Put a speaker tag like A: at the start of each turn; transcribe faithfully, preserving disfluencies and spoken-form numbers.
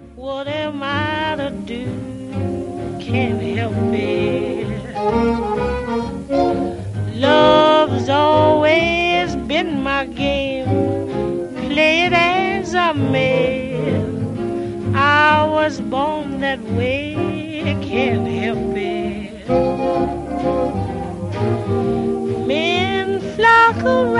A: What am I to do? Can't help it. Love's always been my game. Play it as I may. I was born that way. Can't help it. Men flock around